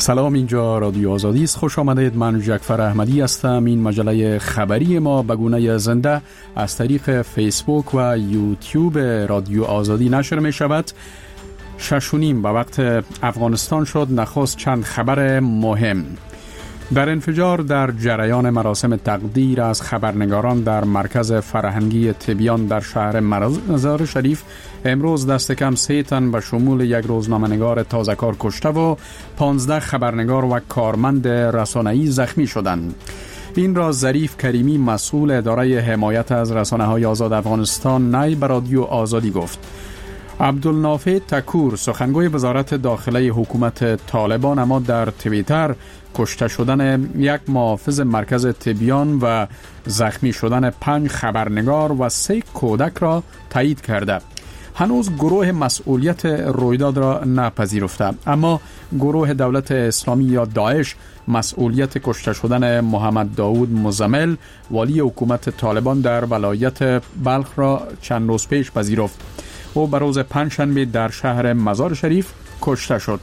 سلام، اینجا رادیو آزادی است. خوش آمدید. من جعفر احمدی هستم. این مجله خبری ما به گونه زنده از طریق فیسبوک و یوتیوب رادیو آزادی نشر می شود. 6:30 به وقت افغانستان شد. نخست چند خبر مهم. در انفجار در جریان مراسم تقدیر از خبرنگاران در مرکز فرهنگی تبیان در شهر مزار شریف امروز دست کم 3 تن به شمول یک روزنامه‌نگار تازه‌کار کشته و 15 خبرنگار و کارمند رسانه‌ای زخمی شدند. این را ظریف کریمی، مسئول اداره حمایت از رسانه‌های آزاد افغانستان، نای به رادیو آزادی گفت. عبدالنافع تکور، سخنگوی وزارت داخله حکومت طالبان، اما در توییتر کشته شدن یک محافظ مرکز تبیان و زخمی شدن 5 خبرنگار و 3 کودک را تایید کرده. هنوز گروه مسئولیت رویداد را نپذیرفته، اما گروه دولت اسلامی یا داعش مسئولیت کشته شدن محمد داود مزمل، والی حکومت طالبان در ولایت بلخ را چند روز پیش پذیرفت. او به روز پنجشنبه در شهر مزار شریف کشته شد.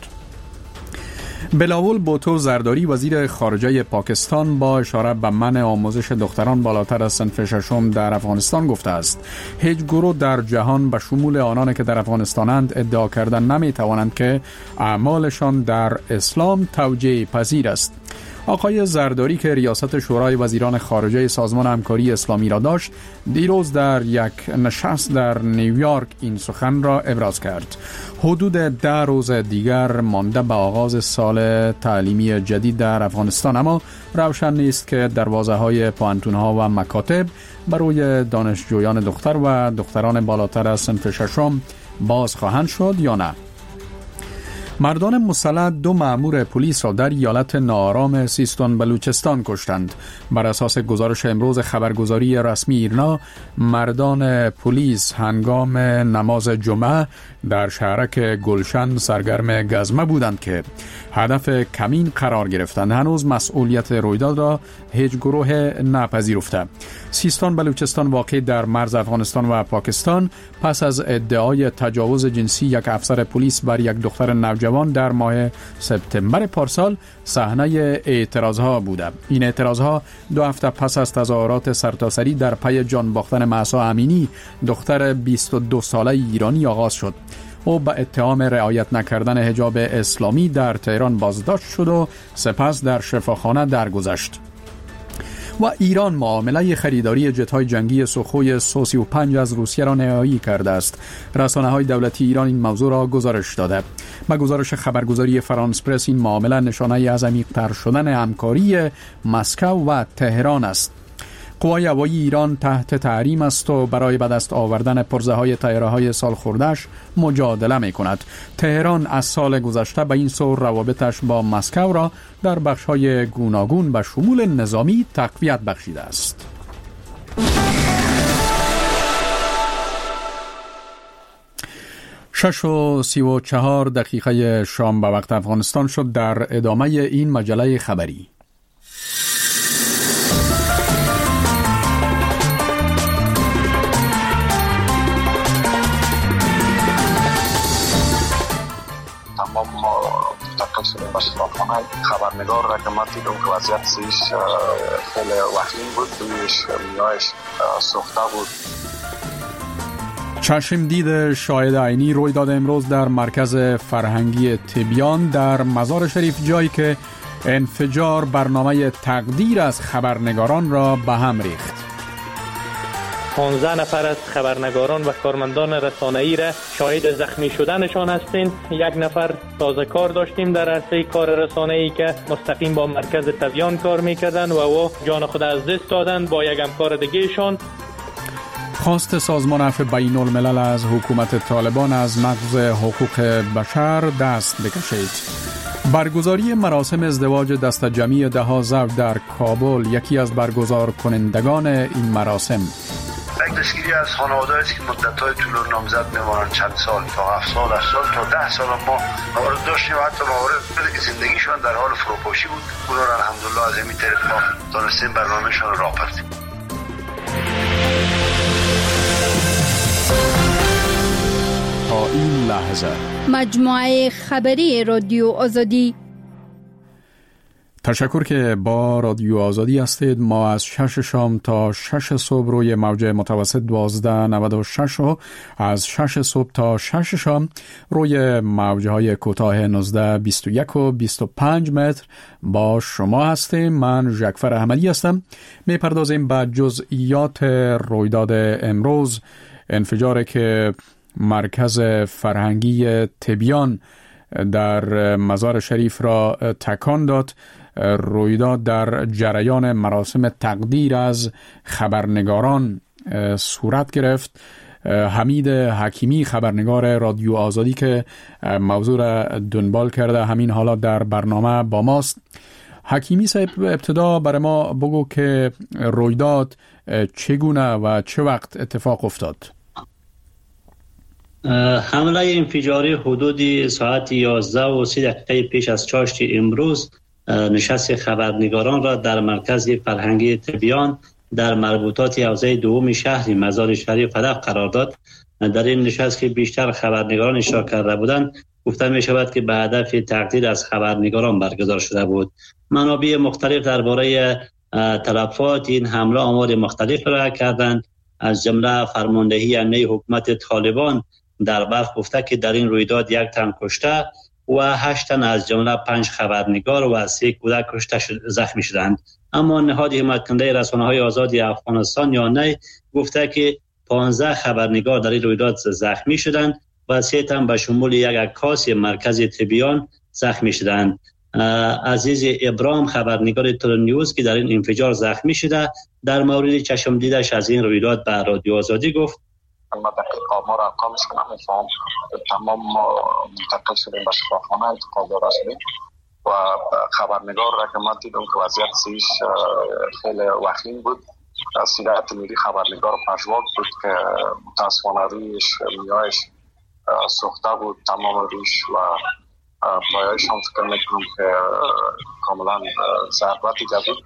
بلاول بوتو زرداری، وزیر خارجه پاکستان، با اشاره به منع آموزش دختران بالاتر از صنف ششم در افغانستان گفته است هیچ گروه در جهان به شمول آنان که در افغانستانند ادعا کردن نمی توانند که اعمالشان در اسلام توجیه پذیر است. آقای زرداری که ریاست شورای وزیران خارجه سازمان همکاری اسلامی را داشت، دیروز در یک نشست در نیویورک این سخن را ابراز کرد. حدود 10 روز دیگر مانده به آغاز سال تعلیمی جدید در افغانستان، اما روشن نیست که دروازه‌های پوهنتون‌ها و مکاتب برای دانشجویان دختر و دختران بالاتر از صنف ششم باز خواهند شد یا نه. مردان مسلح 2 مأمور پلیس را در ایالت ناآرام سیستان بلوچستان کشتند. بر اساس گزارش امروز خبرگزاری رسمی ایرنا، مردان پلیس هنگام نماز جمعه در شهرک گلشن سرگرم گزمه بودند که هدف کمین قرار گرفتند. هنوز مسئولیت رویداد را هیچ گروه نپذیرفته. سیستان بلوچستان واقع در مرز افغانستان و پاکستان پس از ادعای تجاوز جنسی یک افسر پلیس بر یک دختر نوجوان در ماه سپتامبر پارسال صحنه اعتراضها بوده. این اعتراضها 2 هفته پس از تظاهرات سرتاسری در پی جان باختن مهسا امینی، دختر 22 ساله ایرانی آغاز شد. او به اتهام رعایت نکردن حجاب اسلامی در تهران بازداشت شد و سپس در شفاخانه درگذشت. و ایران معامله خریداری جت‌های جنگی سوخوی سو-35 از روسیه را نهایی کرده است. رسانه‌های دولتی ایران این موضوع را گزارش داده. با گزارش خبرگزاری فرانس پرس، این معامله نشانه از عمیق‌تر شدن همکاری مسکو و تهران است. قوای هوایی ایران تحت تحریم است و برای به دست آوردن پرزه‌های طیاره‌های سال خورده‌اش مجادله می‌کند. تهران از سال گذشته به این سو روابطش با مسکو را در بخش‌های گوناگون به شمول نظامی تقویت بخشیده است. شش و 34 دقیقه شام به وقت افغانستان شد. در ادامه این مجله خبری، خبرنگار را که من دیدم که وضعیت سیش خیلی وخیم بود، میایش سوخته بود. چشم دید شاهد عینی روی داد امروز در مرکز فرهنگی تبیان در مزار شریف، جایی که انفجار برنامه تقدیر از خبرنگاران را به هم ریخت. 15 نفر از خبرنگاران و کارمندان رسانه‌ای را شاهد زخمی شدنشان هستیم. 1 نفر تازه کار داشتیم در عرصه کار رسانه‌ای که مستقیم با مرکز تبیان کار می‌کردند و او جان خود از دست دادند با یک همکار دیگه‌شان. خواست سازمان عفو بین الملل از حکومت طالبان از نقض حقوق بشر دست بکشید. برگزاری مراسم ازدواج دست جمعی 10 زوج در کابل یکی از برگزار کنندگان این مراسم. یک دستگیری از خانواده است که مدت‌های طولانی نامزد می‌مانند، چند سال تا 7 سال، 8 سال تا 10 سال ما موارد داشتیم و حتی مواردی که زندگیشون در حال فروپاشی بود. اونا را الحمدلله از این طریق ما دانستیم برنامه‌شون را پرتیم. تا این لحظه مجموعه خبری رادیو آزادی تشکر که با رادیو آزادی هستید. ما از 6 شام تا 6 صبح روی موج متوسط 1296 و از 6 صبح تا 6 شام روی موجهای کوتاه 19 21 و 25 متر با شما هستیم. من ژکفر احمدی هستم. میپردازیم به جزئیات رویداد امروز، انفجاری که مرکز فرهنگی تبیان در مزار شریف را تکان داد. رویداد در جریان مراسم تقدیر از خبرنگاران صورت گرفت. حمید حکیمی، خبرنگار رادیو آزادی که موضوع را دنبال کرده همین حالا در برنامه با ماست. حکیمی صاحب، ابتدا برای ما بگو که رویداد چگونه و چه وقت اتفاق افتاد؟ حمله انفجاری حدود ساعت 11 و 30 دقیقه پیش از چاشت امروز نشست خبرنگاران را در مرکز فرهنگی تبیان در مربوطات حوزه دوم شهر مزار شریف هدف قرار داد. در این نشست که بیشتر خبرنگاران اشتراک کرده بودند، گفته می شود که به هدف تقدیر از خبرنگاران برگزار شده بود. منابع مختلف درباره تلفات این حمله آمار مختلف را کردند. از جمله فرماندهی امنیتی حکومت طالبان در بلخ گفته که در این رویداد 1 تن کشته و 8 تن از جمله 5 خبرنگار و 3 کودک کشته زخمی شدند. اما نهاد حمایت کننده رسانه‌های آزاد افغانستان یا نی گفته که 15 خبرنگار در این رویداد زخمی شدند و 3 تن به شمول یک عکاس مرکز تبیان زخمی شدند. عزیز ابراهیم، خبرنگار تلنیوز که در این انفجار زخمی شده، در مورد چشم دیدش از این رویداد به رادیو آزادی گفت: ما دقیق آمار ارقامش که نمیفهم، تمام منتقل شدیم به شفاخانه انتقال داده شدیم و خبرنگار را که من دیدم که وضعیت سیش خیلی وخیم بود. سیرت میری خبرنگار پژواک بود که متاسفانه رویش میایش سوخته بود، تمام رویش و پایایش هم فکر میکنم که کاملا ضربت دیده بود.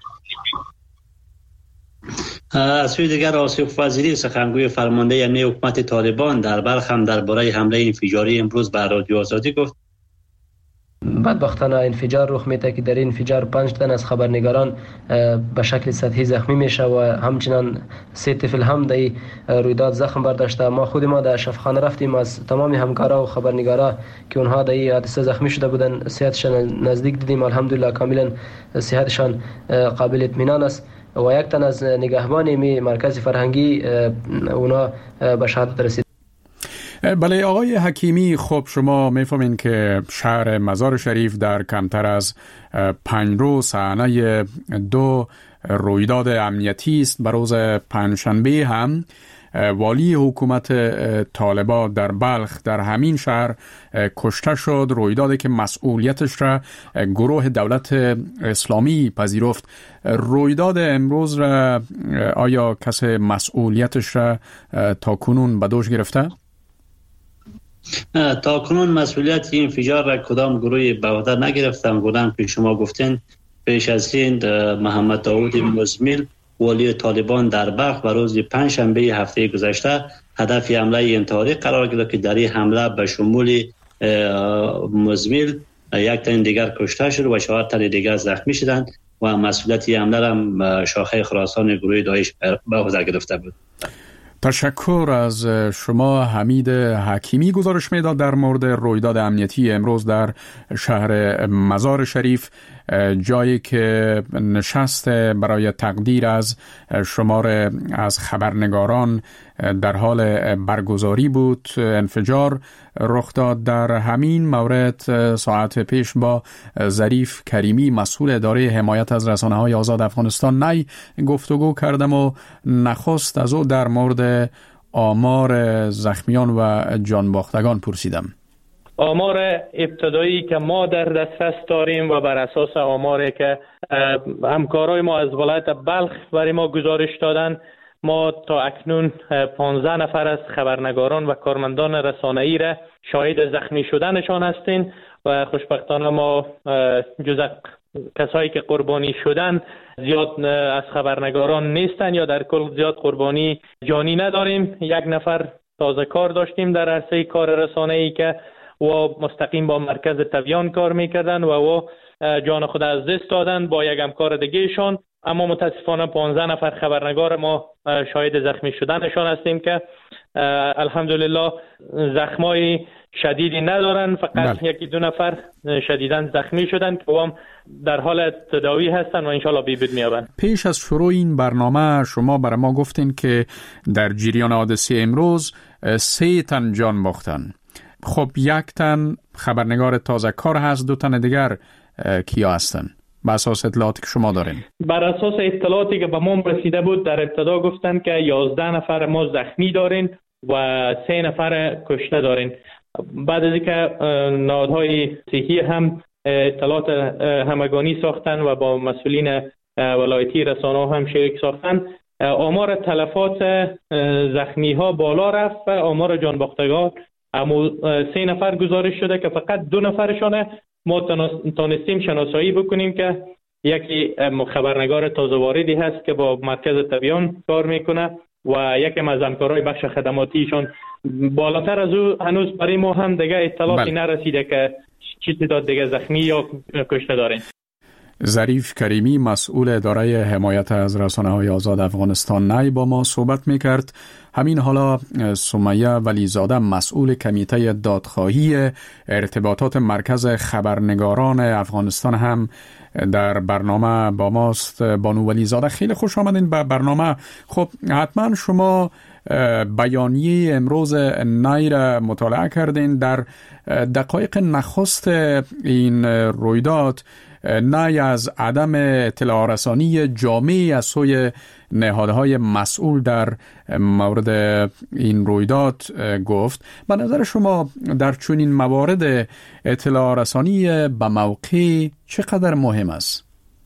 از سوی دیگر آصف وزیری، سخنگوی فرمانده امنیتی حکومت طالبان در بلخ هم درباره حمله انفجاری امروز به رادیو آزادی گفت: بدبختانه انفجار رخ میده که در این انفجار 5 تن از خبرنگاران به شکل سطحی زخمی میشه و همچنان 3 طفل هم در رویداد زخم برداشته. ما خود ما در شفاخانه رفتیم، از تمام همکارا و خبرنگارا که اونها در این حادثه زخمی شده بودن صحتشان نزدیک دیدیم. الحمدلله کاملا صحتشان قابل اطمینان است و 1 تن از نگهبان مرکز فرهنگی اونا به شهادت رسید. بله آقای حکیمی، خب شما میفهمین که شهر مزار شریف در کمتر از 5 روز صحنه 2 رویداد امنیتی است. بر روز پنجشنبه هم والی حکومت طالبان در بلخ در همین شهر کشته شد. رویدادی که مسئولیتش را گروه دولت اسلامی پذیرفت. رویداد امروز را آیا کسی مسئولیتش را تا کنون به دوش گرفته؟ تا کنون مسئولیت این انفجار را کدام گروهی به عهده نگرفتن. گفتم که شما گفتین پیش از این محمد داود مزمل والی طالبان در بلخ و روز پنجشنبه هفته گذشته هدف حمله انتحاری قرار گرفت که در این حمله به شمول مزمل 1 تن دیگر کشته شد و 4 تن دیگر زخمی شدند و مسئولیت حمله را شاخه خراسان گروه داعش به عهده گرفته بود. تشکر از شما. حمید حکیمی گزارش میداد در مورد رویداد امنیتی امروز در شهر مزار شریف، جایی که نشست برای تقدیر از شمار از خبرنگاران در حال برگزاری بود. انفجار رخ داد. در همین مورد ساعت پیش با ظریف کریمی، مسئول اداره حمایت از رسانه‌های آزاد افغانستان نی گفتگو کردم و نخست از او در مورد آمار زخمیان و جانباختگان پرسیدم. آمار ابتدایی که ما در دسترس داریم و بر اساس آماری که همکارای ما از ولایت بلخ برای ما گزارش دادن، ما تا اکنون 15 نفر از خبرنگاران و کارمندان رسانه‌ای را شاهد زخمی شدنشان هستیم و خوشبختانه ما جز کسایی که قربانی شدن زیاد از خبرنگاران نیستن یا در کل زیاد قربانی جانی نداریم. 1 نفر تازه کار داشتیم در عرصه کار رسانه‌ای که و مستقیم با مرکز تبیان کار میکردن و جان خود از دست دادند با یک همکار دیگهشان. اما متاسفانه 15 نفر خبرنگار ما شاهد زخمی شدنشان هستیم که الحمدلله زخمای شدیدی ندارن، فقط یکی دو نفر شدیداً زخمی شدن که هم در حال تداوی هستن و انشالله بهبود میابند. پیش از شروع این برنامه شما برای ما گفتین که در جریان حادثه امروز 3 تن جان باختن. خب 1 تن خبرنگار تازه کار هست، 2 تن دیگر کیا هستن؟ بر اساس اطلاعاتی که شما دارین. بر اساس اطلاعاتی که به ما رسیده بود در ابتدا گفتن که 11 نفر ما زخمی دارین و 3 نفر کشته دارین. بعد از اینکه نهادهای صحی هم اطلاعات همگانی ساختن و با مسئولین ولایتی رسانه‌ها هم شریک ساختن، آمار تلفات زخمی ها بالا رفت و آمار جان باختگان 3 نفر گزارش شده که فقط 2 نفرشانه ما تانستیم شناسایی بکنیم که یکی خبرنگار تازه واردی هست که با مرکز تبیان کار میکنه و یکی از همکارای بخش خدماتیشون. بالاتر از او هنوز برای ما هم دیگه اطلاعاتی نرسیده که چی تعداد دیگه زخمی یا کشته دارین. ظریف کریمی مسئول اداره حمایت از رسانه‌های آزاد افغانستان نای با ما صحبت میکرد. همین حالا سمیه ولیزاده مسئول کمیته دادخواهی ارتباطات مرکز خبرنگاران افغانستان هم در برنامه با ماست. بانو ولیزاده خیلی خوش آمدین به برنامه. خب حتما شما بیانیه امروز نای را مطالعه کردین. در دقایق نخست این رویداد نای از عدم اطلاع رسانی جامعی از سوی نهادهای مسئول در مورد این رویداد گفت. به نظر شما در چنین موارد اطلاع رسانی به موقع چقدر مهم است؟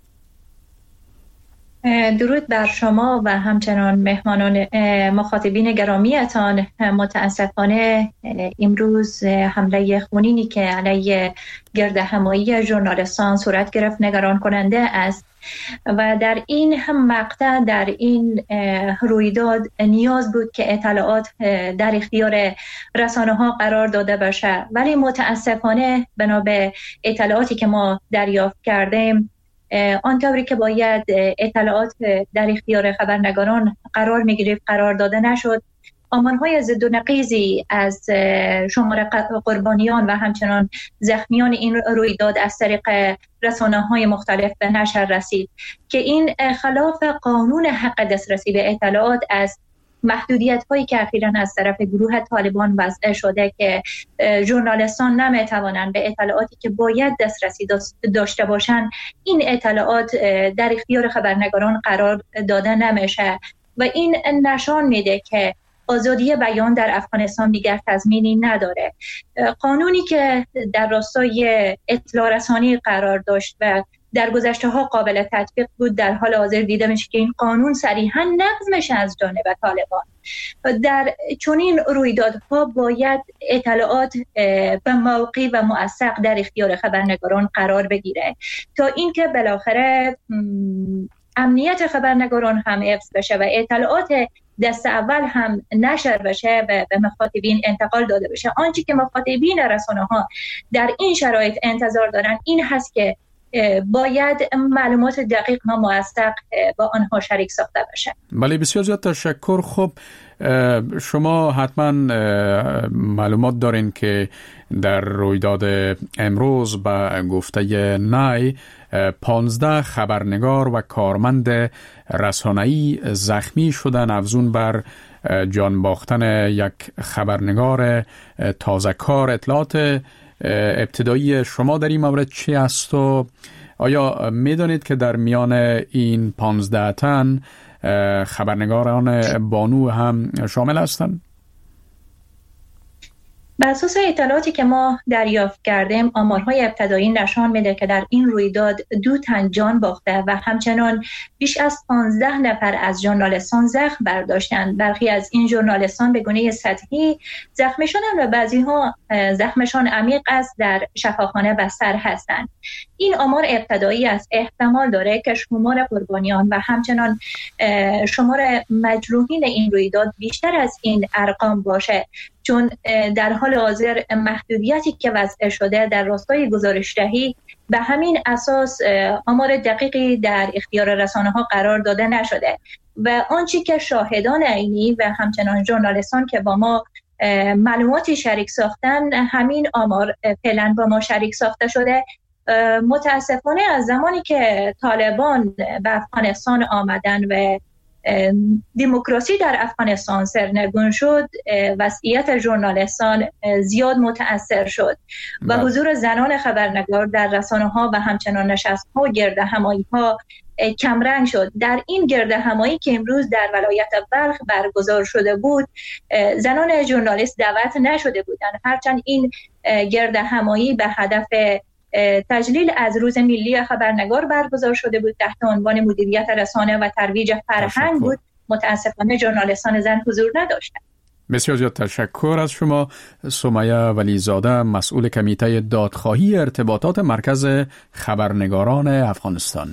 درود بر شما و همچنان مهمانان مخاطبین گرامیتان. متاسفانه امروز حمله خونینی که علیه گردهمایی ژورنالیستان صورت گرفت نگران کننده است و در این هم مقطع در این رویداد نیاز بود که اطلاعات در اختیار رسانه‌ها قرار داده باشه، ولی متاسفانه بنا به اطلاعاتی که ما دریافت کردیم آنطوری که باید اطلاعات در اختیار خبرنگاران قرار می‌گرفت قرار داده نشد. آمارهای ضد و نقیضی از شمار قربانیان و همچنان زخمیان این رویداد از طریق رسانه‌های مختلف به نشر رسید که این خلاف قانون حق دسترسی به اطلاعات از محدودیت‌هایی که اخیراً از طرف گروه طالبان وضع شده که ژورنالیستان نمی‌توانند به اطلاعاتی که باید دسترسی داشته باشند این اطلاعات در اختیار خبرنگاران قرار داده نمیشه و این نشان میده که آزادی بیان در افغانستان دیگر تضمینی نداره. قانونی که در راستای اطلاع رسانی قرار داشت و در گذشته ها قابل تطبیق بود در حال حاضر دیده میشه که این قانون صریحاً نقض میشه از جانب طالبان. در چنین رویدادها باید اطلاعات به موقع و موثق در اختیار خبرنگاران قرار بگیره تا اینکه بالاخره امنیت خبرنگاران هم حفظ بشه و اطلاعات دست اول هم نشر بشه و به مخاطبین انتقال داده بشه. آنچه که مخاطبین رسانه‌ها در این شرایط انتظار دارن این هست که باید معلومات دقیق و موثق با آنها شریک ساخته بشه. بله بسیار زیاد تشکر. خب شما حتما معلومات دارین که در رویداد امروز به گفته نای 15 خبرنگار و کارمند رسانه‌ای زخمی شدن افزون بر جان باختن یک خبرنگار تازه کار. اطلاعات ابتدایی شما در این مورد چی است و آیا میدانید که در میان این 15 تن خبرنگاران بانو هم شامل هستند؟ بر اساس اطلاعاتی که ما دریافت کردیم آمارهای ابتدایی نشان میده که در این رویداد 2 تن جان باخته و همچنان بیش از 15 نفر از ژورنالیستان زخم برداشتند. برخی از این ژورنالیستان به گونه سطحی زخمی شدند و بعضی ها زخمشان عمیق است، در شفاخانه بستر هستند. این آمار ابتدایی است. احتمال داره که شمار قربانیان و همچنان شمار مجروحین این رویداد بیشتر از این ارقام باشه، چون در حال حاضر محدودیتی که وضع شده در راستای گزارش‌دهی به همین اساس آمار دقیقی در اختیار رسانه‌ها قرار داده نشده و آنچه که شاهدان عینی و همچنان ژورنالیستان که با ما معلوماتی شریک ساختن، همین آمار فعلا با ما شریک ساخته شده. متاسفانه از زمانی که طالبان به افغانستان آمدن و دموکراسی در افغانستان سرنگون شد، وضعیت ژورنالیستان زیاد متاثر شد و حضور زنان خبرنگار در رسانه‌ها و همچنان نشست‌ها و گردهمایی‌ها کمرنگ شد. در این گردهمایی که امروز در ولایت بلخ برگزار شده بود، زنان ژورنالیست دعوت نشده بودند، هرچند این گردهمایی به هدف تجلیل از روز ملی خبرنگار برگزار شده بود، تحت عنوان مدیریت رسانه و ترویج فرهنگ بود. متاسفانه ژورنالیستان زن حضور نداشتند. بسیار زیاد تشکر از شما. سمیه ولیزاده، مسئول کمیته دادخواهی ارتباطات مرکز خبرنگاران افغانستان.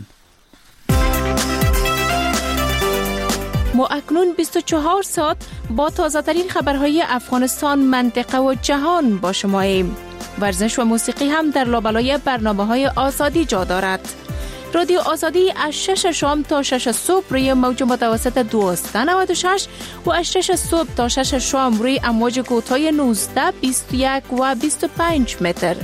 ما اکنون 24 ساعت با تازه‌ترین خبرهای افغانستان، منطقه و جهان با شماییم. ورزش و موسیقی هم در لابلای برنامه‌های آزادی جا دارد. رادیو آزادی از 6 شام تا 6 صبح روی موج متوسط 1296 و از 6 صبح تا 6 شام روی امواج کوتاه 19، 21 و 25 متر.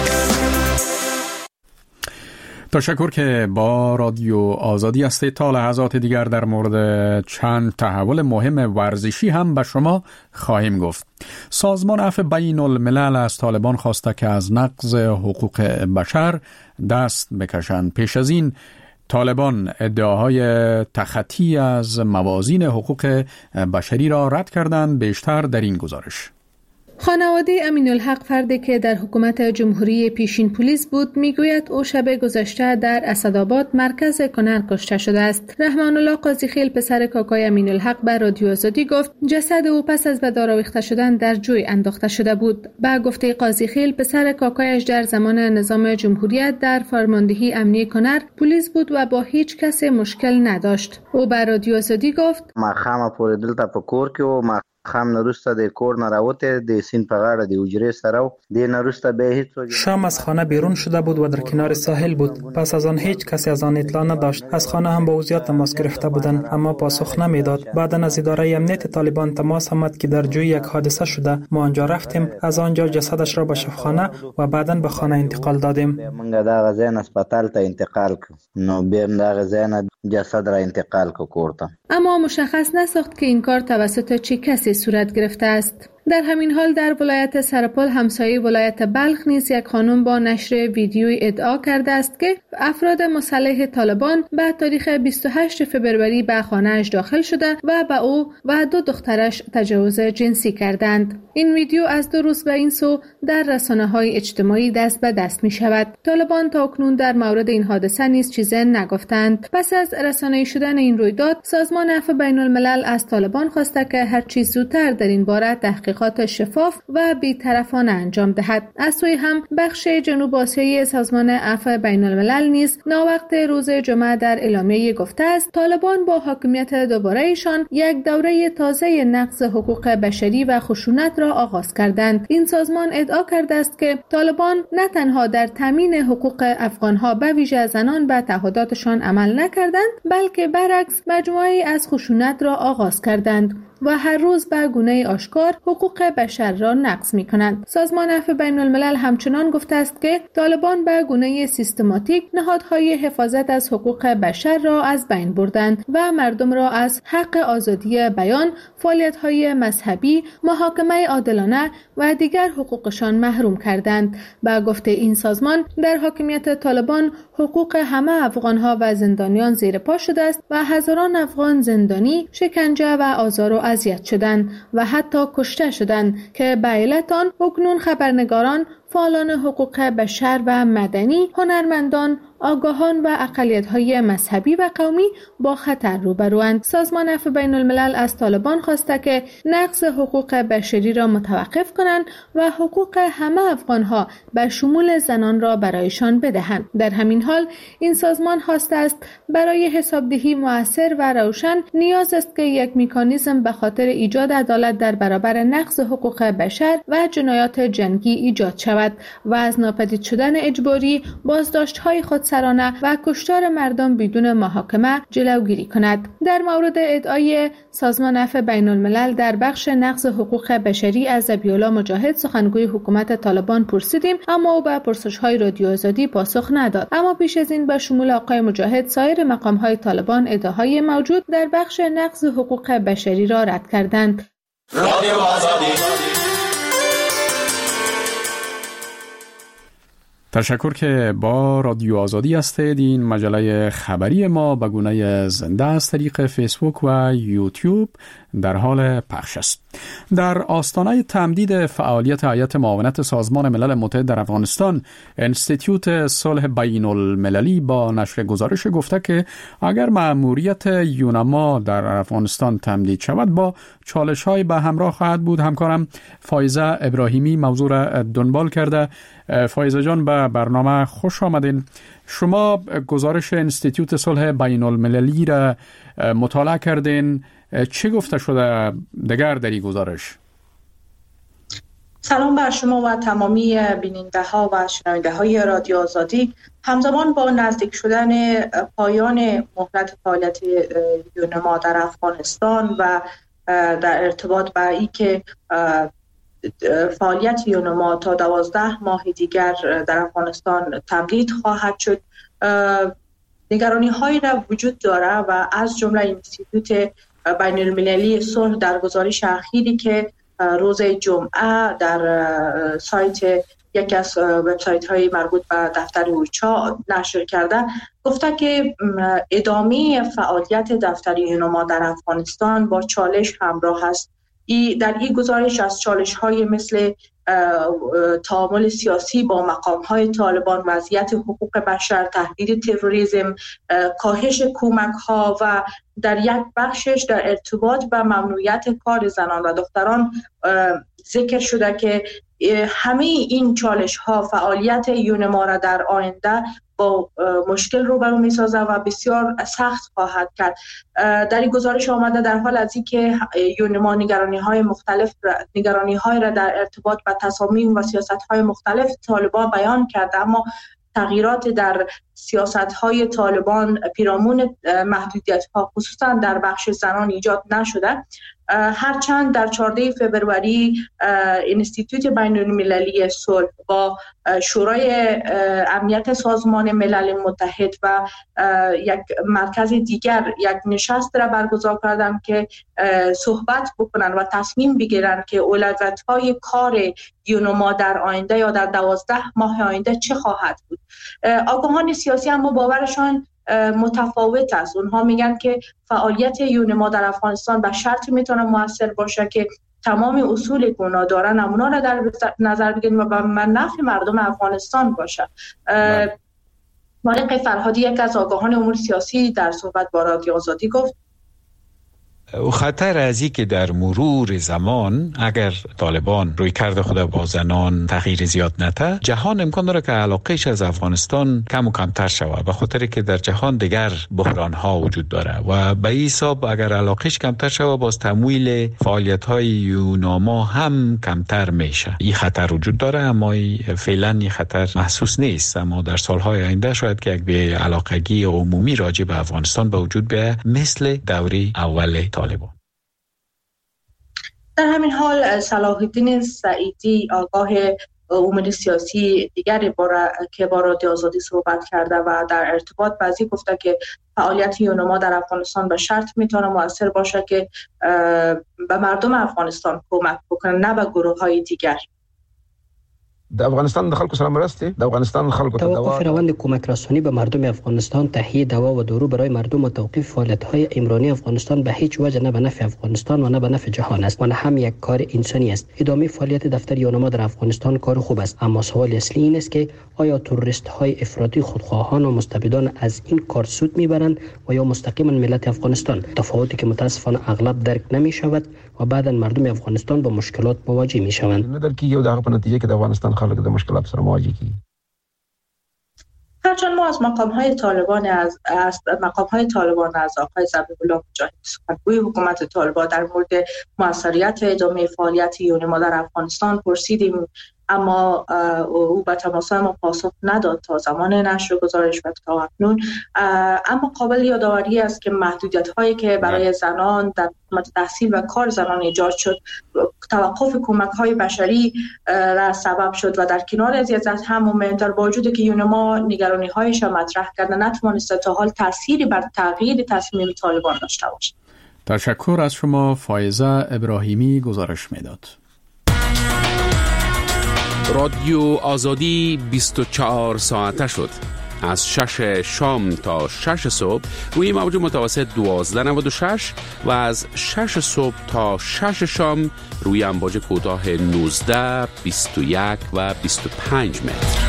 تشکر که با رادیو آزادی هستید. تا لحظات دیگر در مورد چند تحول مهم ورزشی هم به شما خواهیم گفت. سازمان عفو بین الملل از طالبان خواسته که از نقض حقوق بشر دست بکشند. پیش از این طالبان ادعاهای تخطی از موازین حقوق بشری را رد کردند. بیشتر در این گزارش. خانواده امین الحق، فردی که در حکومت جمهوری پیشین پلیس بود، میگوید او شب گذشته در اسدآباد مرکز کنر کشته شده است. رحمان الله قاضی خیل، پسر کاکای امین الحق، به رادیو آزادی گفت جسد او پس از به دار آویخته شدن در جوی انداخته شده بود. به گفته قاضی خیل، پسر کاکایش در زمان نظام جمهوریت در فرماندهی امنیه کنر پلیس بود و با هیچ کس مشکل نداشت. او به رادیو آزادی گفت ما خامه پورې دلته په کور کې و، ما خام نروسته د کور نه راوته د سین په غاړه د حجرې سره و، د نروسته به هیڅ. شام از خانه بیرون شده بود و در کنار ساحل بود. پس از آن هیچ کسی از آن اطلاع نداشت. از خانه هم با وضعیت تماس گرفته بودند اما پاسخ نمیداد. بعدا از اداره امنیت طالبان تماس آمد که در جوی یک حادثه شده. ما آنجا رفتیم، از آنجا جسدش را به شفاخانه و بعدا به خانه انتقال دادیم. منګه دا غزین هسپتال ته انتقال کو، نو بیم دا غزین جسد را انتقال کو کورته. اما مشخص نساخت که این کار توسط چه کسی صورت گرفته است. در همین حال در ولایت سرپل، همسایه ولایت بلخ، نیز یک خانم با نشر ویدیویی ادعا کرده است که افراد مسلح طالبان به تاریخ 28 فوریه به خانه‌اش داخل شده و به او و 2 دخترش تجاوز جنسی کردند. این ویدیو از 2 روز به این سو در رسانه‌های اجتماعی دست به دست می شود. طالبان تا اکنون در مورد این حادثه نیز چیزی نگفتند. پس از رسانه‌ای شدن این رویداد، سازمان عفو بین الملل از طالبان خواسته که هر چه زودتر در این باره تحقیقات شفاف و بی‌طرفانه انجام دهد. از سوی هم بخش جنوب آسیایی سازمان عفو بین الملل نیز ناوقت روز جمعه در اعلامیه گفته است طالبان با حاکمیت دوباره‌شان یک دوره تازه نقض حقوق بشری و خشونت را آغاز کردند. این سازمان ادعا کرده است که طالبان نه تنها در تامین حقوق افغانها به ویژه زنان به تعهداتشان عمل نکردند، بلکه برعکس مجموعه‌ای از خشونت را آغاز کردند و هر روز به گونه آشکار حقوق بشر را نقض می‌کنند. سازمان عفو بین الملل همچنان گفته است که طالبان به گونه سیستماتیک نهادهای حفاظت از حقوق بشر را از بین بردند و مردم را از حق آزادی بیان، فعالیت‌های مذهبی، محاکمه عادلانه و دیگر حقوقشان محروم کردند. به گفته این سازمان در حاکمیت طالبان حقوق همه افغان‌ها و زندانیان زیر پا شده است و هزاران افغان زندانی، شکنجه و آزار و اذیت شدند و حتی کشته شدند که به علت آن اکنون خبرنگاران، فعالان حقوق بشر و مدنی، هنرمندان، آگاهان و اقلیت‌های مذهبی و قومی با خطر روبروند. سازمان عفو بین الملل از طالبان خواسته که نقض حقوق بشری را متوقف کنند و حقوق همه افغان‌ها به شمول زنان را برایشان بدهند. در همین حال این سازمان خواسته است برای حسابدهی مؤثر و روشن نیاز است که یک مکانیزم به خاطر ایجاد عدالت در برابر نقض حقوق بشر و جنایات جنگی ایجاد شود. شود و از ناپدید شدن اجباری، بازداشت‌های خودسرانه و کشتار مردم بدون محاکمه جلوگیری کند. در مورد ادعای سازمان عفو بین‌الملل در بخش نقض حقوق بشری از ذبیح‌الله مجاهد سخنگوی حکومت طالبان پرسیدیم، اما او به پرسش‌های رادیو آزادی پاسخ نداد. اما پیش از این به شمول آقای مجاهد سایر مقام‌های طالبان ادعاهای موجود در بخش نقض حقوق بشری را رد کردند. رادیو آزادی. تشکر که با رادیو آزادی هستید. این مجله خبری ما به گونه زنده از طریق فیسبوک و یوتیوب در حال پخش است. در آستانه تمدید فعالیت هیئت معاونت سازمان ملل متحد در افغانستان، انستیتیوت صلح بین المللی با نشر گزارش گفته که اگر مأموریت یونما در افغانستان تمدید شود با چالش‌های به همراه خواهد بود. همکارم فایزه ابراهیمی موضوع را دنبال کرده. فایزه جان، به برنامه خوش آمدین. شما گزارش انستیتیوت صلح بین المللی را مطالعه کردین. چه گفته شده دیگر در این گزارش؟ سلام بر شما و تمامی بیننده ها و شنونده های رادیو آزادی. همزمان با نزدیک شدن پایان مهلت فعالیت یونما در افغانستان و در ارتباط با این که فعالیت یونما تا 12 ماه دیگر در افغانستان تمدید خواهد شد، نگرانی هایی را وجود داره و از جمله انستیتوت بین المللی صلح در گزارش اخیری که روز جمعه در سایت یکی از وبسایت های مربوط به دفتر اوچا نشر کرده، گفته که ادامه فعالیت دفتر یونما در افغانستان با چالش همراه است. در این گزارش از چالش های مثل تعامل سیاسی با مقام های طالبان، وضعیت حقوق بشر، تهدید تروریسم، کاهش کمک ها و در یک بخشش در ارتباط به ممنوعیت کار زنان و دختران ذکر شده که همه این چالش ها فعالیت یونما را در آینده با مشکل روبرو می سازه و بسیار سخت خواهد کرد. در این گزارش آمده در حال از اینکه یونما نگرانی های را در ارتباط با تصامیم و سیاست های مختلف طالبان بیان کرده، اما تغییرات در سیاست های طالبان پیرامون محدودیت ها خصوصا در بخش زنان ایجاد نشده. هرچند در 14 فوریه انستیتوت بین المللی صلح با شورای امنیت سازمان ملل متحد و یک مرکز دیگر یک نشست را برگزار کردند که صحبت بکنن و تصمیم بگیرن که اولویت‌های کار یونما در آینده یا در 12 ماه آینده چه خواهد بود. آگاهان سیاسی اما باورشان متفاوت است. اونها میگن که فعالیت یونما در افغانستان به شرط میتونه موثر باشه که تمام اصولی که اونا دارن اونا را در نظر بگیریم و به نفع مردم افغانستان باشه. مالک فرهادی یک از آگاهان امور سیاسی در صحبت با رادیو آزادی گفت خطر از این که در مرور زمان اگر طالبان روی کرده خود با زنان تغییر زیاد نده، جهان امکان داره که علاقهش از افغانستان کم و کمتر شود، به خاطر که در جهان دیگر بحران ها وجود داره و به این حساب اگر علاقهش کمتر شود باز تمویل فعالیت های یونما هم کمتر میشه. این خطر وجود داره، اما فعلا این خطر محسوس نیست، اما در سالهای آینده شاید که یک بی علاقگی عمومی راجع به افغانستان به وجود بیاید مثل دوره اول طالبان. در همین حال صلاح الدین سعیدی آگاه امور سیاسی دیگری که با رادیو آزادی صحبت کرده و در ارتباط بعضی گفته که فعالیت یونما در افغانستان به شرط میتونه موثر باشه که به مردم افغانستان کمک بکنه، نه به گروه های دیگر. د افغانستان د خلکو سره مرسته د افغانستان خلکو ته توقف روند کمک رسانی به مردم افغانستان، تهیه دوا و دارو برای مردم و توقیف فعالیت‌های عمرانی افغانستان به هیچ وجه نه به نفع افغانستان و نه به نفع جهان است و نه هم یک کار انسانی است. ادامه فعالیت دفتر یونما در افغانستان کار خوب است، اما سوال اصلی این است که آیا تروریست‌های افراطی خودخواهان و مستبدان از این کار سود میبرند و یا مستقیما ملت افغانستان؟ تفاوتی که متاسفانه اغلب درک نمی‌شود و بعداً مردم افغانستان با مشکلات مواجه می‌شوند. نه در کی یو دغه په نتیجه کې د افغانستان خلک د مشکلات سره مواجه کی. هرچند ما از مقام‌های طالبان از آقای ذبیح‌الله مجاهد سخنگوی حکومت طالبان در مورد موثریت ادامه فعالیت یونما در افغانستان پرسیدیم اما او به تماس‌های ما پاسخ نداد تا زمان نشر گزارش و تا اکنون. اما قابل یادآوری است که محدودیت‌هایی که برای زنان در تحصیل و کار زنان ایجاد شد توقف کمک‌های بشری را سبب شد و در کنار از همون مومنت با وجود که یونما نگرانی‌هایش را مطرح کرده نتوانست تا حال تأثیری بر تغییر تصمیم طالبان داشته باشد. تشکر از شما. فائزه ابراهیمی گزارش میداد. رادیو آزادی 24 ساعته شد. از 6 شام تا 6 صبح روی موج متوسط 1296 و از 6 صبح تا 6 شام روی امواج کوتاه 19، 21 و 25 متر.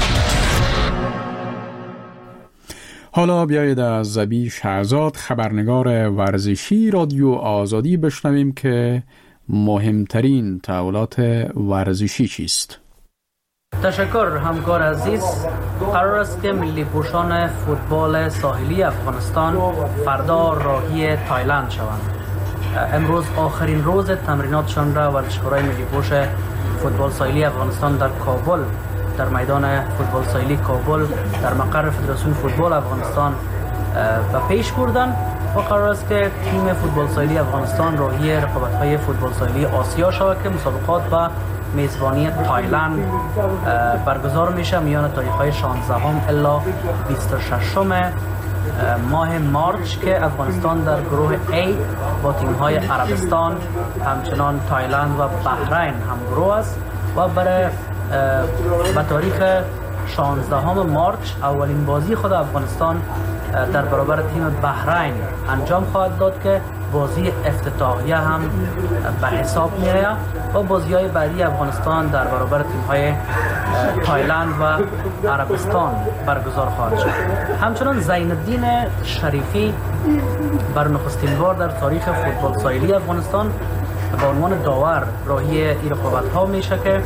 حالا بیایید از زبی شهزاد خبرنگار ورزشی رادیو آزادی بشنویم که مهمترین تحولات ورزشی چیست. تشکر همکار عزیز. قرار است که ملی پوشان فوتبال ساحلی افغانستان فردا راهی تایلند شوند. امروز آخرین روز تمریناتشان را ورزشکاران ملی پوش فوتبال ساحلی افغانستان در کابل در میدان فوتبال ساحلی کابل در مقر فدراسیون فوتبال افغانستان به پیش بردند و قرار است که تیم فوتبال ساحلی افغانستان راهی رقابت‌های فوتبال ساحلی آسیا شود که مسابقات با میزبانی تایلند برگزار میشه میان تاریخ‌های 16 الی 26 ماه مارچ که افغانستان در گروه A با تیم‌های عربستان همچنان تایلند و بحرین همگروه است و برای به تاریخ 16 مارچ اولین بازی خود افغانستان در برابر تیم بحرین انجام خواهد داد که بازی افتتاحیه هم به حساب می‌آید و بازی‌های بعدی افغانستان در برابر تیم‌های تایلند و عربستان برگزار خواهد شد. همچنان زین الدین شریفی بر نخستین بار در تاریخ فوتبال ساحلی افغانستان به عنوان داور راهی این رقابت‌ها میشه که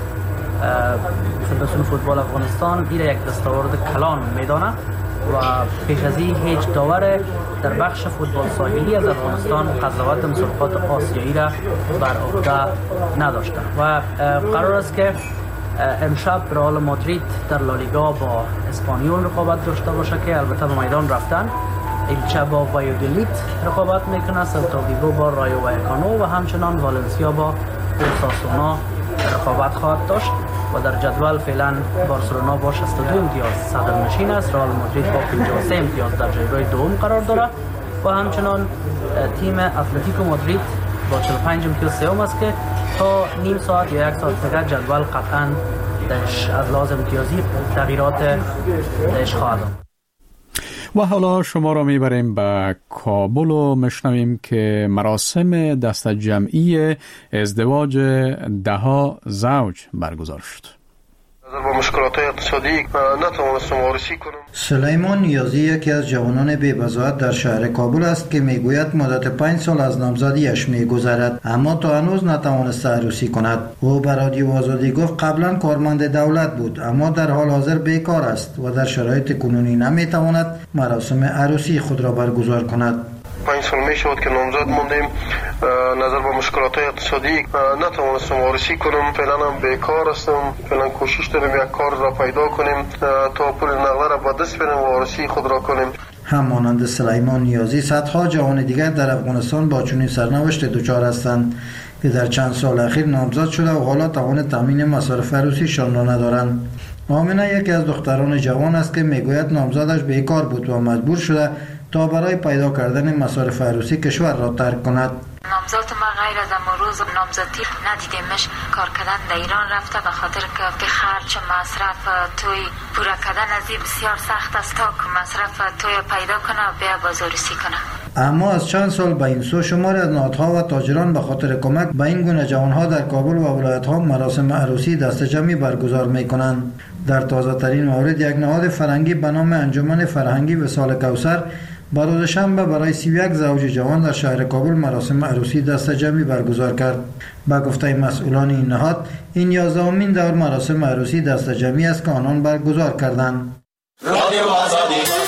فدراسیون فوتبال افغانستان این یک دستاورد کلان میدانه و پیش از این هیچ داور در بخش فوتبال ساحلی از افغانستان قضاوت مسابقات آسیایی را بر عهده نداشته و قرار است که امشب رئال مادرید در لالیگا با اسپانیول رقابت داشته باشه که البته به میدان رفتن. ایلچه با وایادولید رقابت میکنه، سلتا ویگو با رایو وایکانو و همچنان والنسیا با اوساسونا رقابت خواهد داشت و در جدول فعلا بارسلونا با 62 امتیاز صدرنشین است، رئال مادرید با 53 امتیاز در جایگاه دوم قرار دارد و همچنان تیم اتلتیکو مادرید با 45 امتیاز سوم است که تا نیم ساعت یا یک ساعت دیگر جدول قطعا از لحاظ امتیازی تغییرات درش خواهد آمد. و حالا شما را میبریم به کابل و میشنویم که مراسم دست جمعی ازدواج 10 زوج برگزار شد. با مشکلات اقتصادی نتوانستم وارسی کنم. سلیمان نیازی یکی از جوانان بی‌بضاعت در شهر کابل است که میگوید مدت 5 سال از نامزدیش میگذرد اما تا هنوز نتوانسته عروسی کند. او به رادیو آزادی گفت قبلا کارمند دولت بود اما در حال حاضر بیکار است و در شرایط کنونی نمیتواند مراسم عروسی خود را برگزار کند. 5 سال می شود که نامزد موندیم، نظر به مشکلات اقتصادی نتوانستم وارسی کنم، فعلا هم بیکار هستم، فعلا کوشش داریم یک کار را پیدا کنیم تا پول نقده را به دست بیاریم و وارسی خود را کنیم. همانند سلیمان نیازی صدها جوان دیگر در افغانستان با چنین سرنوشت دچار هستند که در چند سال اخیر نامزد شده و حالا توان تامین مصارف عروسیشان را ندارند. آمنه یکی از دختران جوان است که میگوید نامزدش بیکار بود و مجبور شده تا برای پیدا کردن مصارف عروسی کشور را ترک کند. نامزد ما غیر از امروز نامزدی ندیدیمش، کار کردن در ایران رفته به خاطر که خرج مصرف توی پورا کردن از این بسیار سخت است تا که مصرف توی پیدا کنه و بیا بازارسی کنه. اما از چند سال به این سو شماری از نهادها و تاجران به خاطر کمک به این گونه جوانها در کابل و ولایت‌ها مراسم عروسی دست جمعی برگزار می‌کنند. در تازه ترین مورد یک نهاد فرهنگی به نام انجمن فرهنگی وصال کوثر با روز شنبه برای 31 زوج جوان در شهر کابل مراسم عروسی دست جمعی برگزار کرد. با گفته مسئولان این نهاد این 11مین دور مراسم عروسی دست جمعی است که آنان برگزار کردند. رادیو آزادی